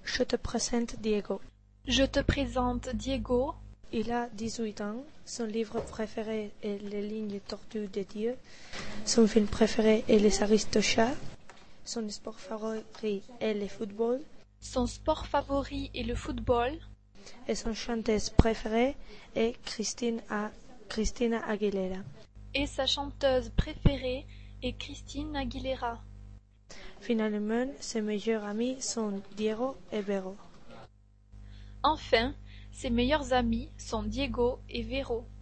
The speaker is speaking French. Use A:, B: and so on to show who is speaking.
A: Je te présente Diego.
B: Je te présente Diego.
A: Il a 18 ans. Son livre préféré est Les lignes tortues de Dieu. Son film préféré est Les Aristochats. Son sport favori est le football.
B: Son sport favori est le football.
A: Et son chanteuse préférée est Christina Aguilera.
B: Et sa chanteuse préférée est Christine Aguilera.
A: Finalement, ses meilleurs amis sont Diego et Vero.
B: Enfin, ses meilleurs amis sont Diego et Vero.